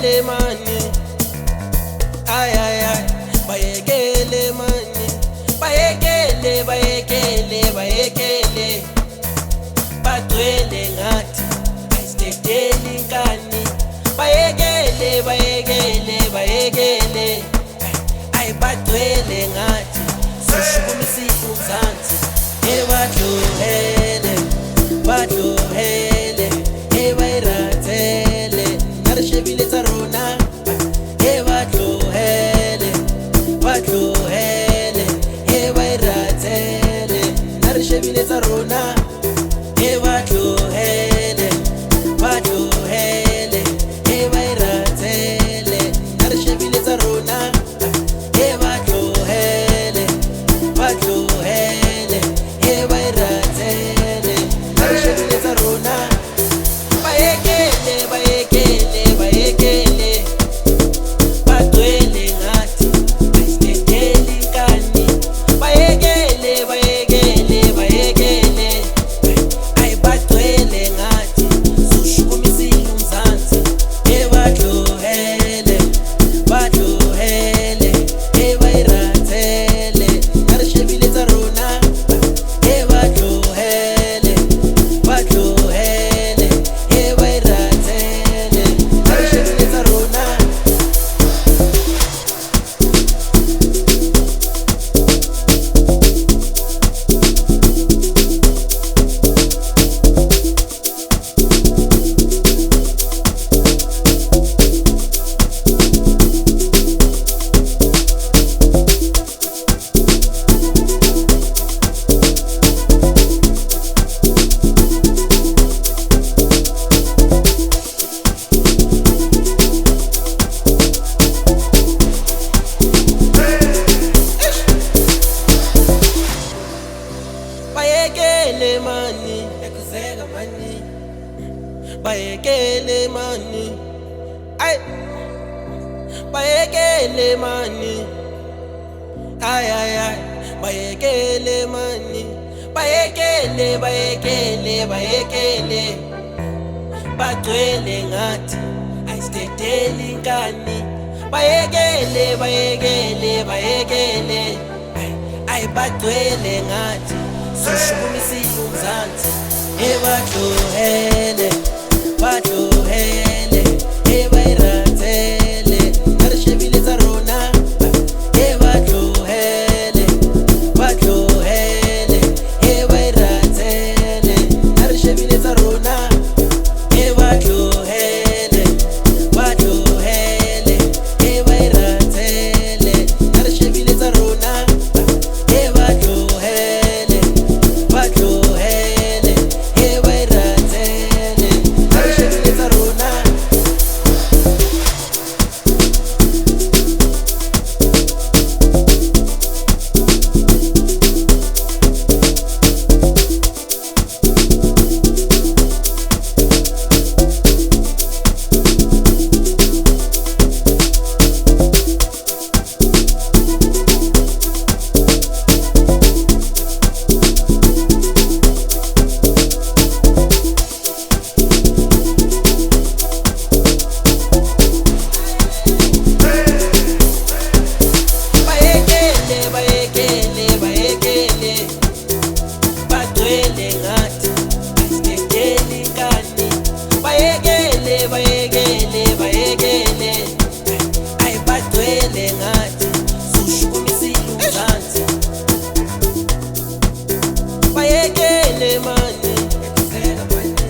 bayekele mani, ay ay ay, bayekele mani, bayekele bayekele bayekele, bagcwele ngathi ayisitedeli nkani, bayekele bayekele bayekele, ay bagcwele ngathi sishukumisile uzansi, ebadluhele badluhele ebayirathele narishebile tsa rona, ebadluhele badluhele ebayirathele narishebile tsa rona, ebadluhele badluhele ebayirathele narishebile tsa rona, ebadluhele badluhele ebayirathele narishebile tsa rona, bayekele bayekele bayekele, bagcwele ngathi ayisitedeli nkani, bayekele bayekele bayekele, ay bagcwele ngathi sushukumisile umzansi, ebadluhele badluhele ebayirathele narishebile tsa rona, ebadluhele badluhele ebayirathele narishebile tsa rona. Bayekele mani, ekuzeka mani, bayekele mani, ay bayekele mani, ay ay ay, bayekele mani, bayekele bayekele bayekele, bagcwele ngathi ayisitedeli nkani, bayekele bayekele bayekele, ay bagcwele ngathi sushukumisile umzansi, ebadluhele badluhele ebayirathele narishebile tsa rona, ebadluhele badluhele ebayirathele narishebile tsa rona, ebadluhele badluhele ebayirathele narishebile tsa rona, ebadluhele badluhele ebayirathele narishebile tsa rona. Bayekele bayekele, bagcwele ngathi ayisitedeli nkani, bayekele bayekele bayekele, ay bagcwele ngathi sushukumisile umzansi, bayekele mani, ekuzeka mani,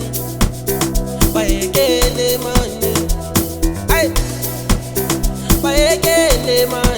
bayekele mani, ay bayekele mani.